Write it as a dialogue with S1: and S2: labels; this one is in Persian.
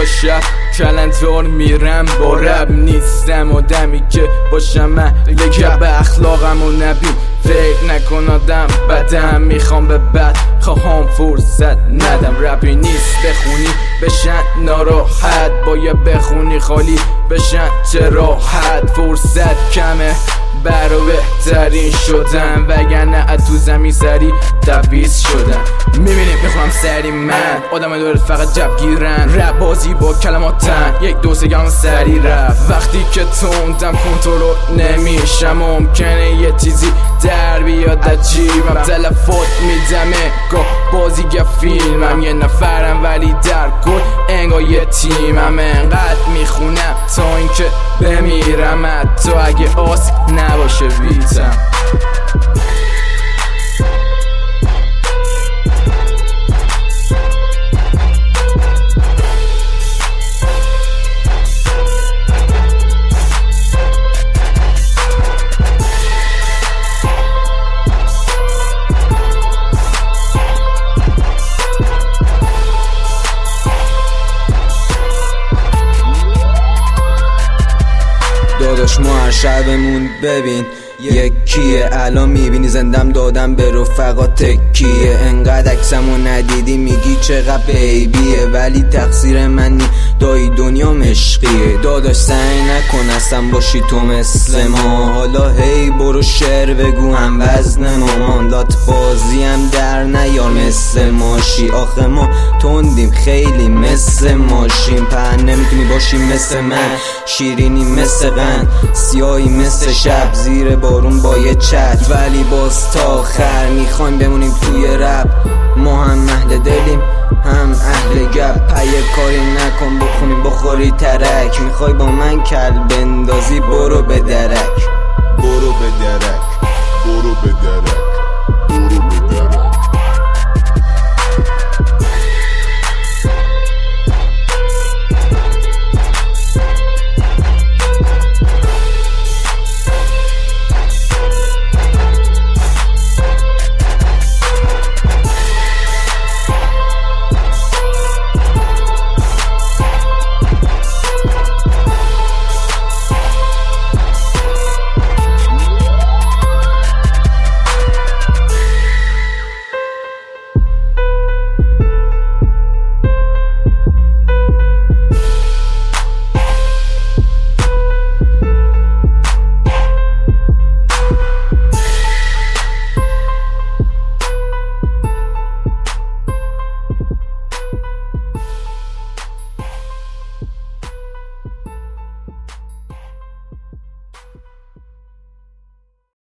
S1: شب کلندار میرم با رب، نیستم آدمی که باشم اهل گب، اخلاقم و نبین فکر نکن آدم بدم، میخوام به بد خواهم فرصت ندم. رپی نیست بخونی بشن ناراحت، باید بخونی خالی بشن چه راحت. فرصت کمه برا بهترین شدن، وگرنه تو زمین سری تبعیض شدن. میبینیم میخونم سری من آدم دورت فقط جوگیرن، رپ بازی با کلماتن یک دو سگم سری رفت. وقتی که تندم کنترل نمیشم، ممکنه یه چیزی در بیاد عجیبم، تلفات میدمه گاه بازیگر فیلمم، یه نفرم ولی در کل انگار یه تیمم. انقدر میخونم تا اینکه بمیرم، حتی اگه آس نباشه بیتم.
S2: داداش ما هر شبمون ببین یکیه، الان میبینی زندم دادم به رفقا تکیه. انقدر عکسمو ندیدی میگی چقدر بیبیه، ولی تقصیر منی دایی دنیا مشقیه. داداش سعی نکن اصلا باشی تو مثل ما، حالا هی برو شعر بگو هم وزن ما، ماندات بازی هم در نیار مثل ماشی. آخه ما تندیم خیلی مثل ماشین، پر نمیتونی باشی مثل من، شیرینی مثل قند، سیاهی مثل شب زیر بارون با یه چت، ولی باز تا آخر میخوایم بمونیم توی رپ. ما هم اهل دلیم هم اهل گپ، پی کاری نکن بخونی بخوری ترک، میخوای با من کل بندازی برو به درک،
S3: برو به درک، برو به درک، برو